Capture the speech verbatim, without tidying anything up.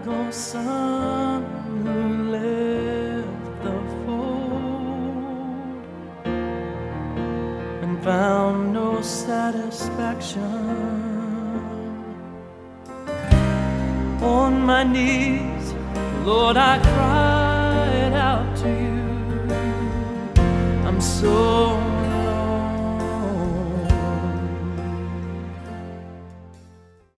prodigal son who left the fold and found no satisfaction. On my knees, Lord, I cried out to you. I'm so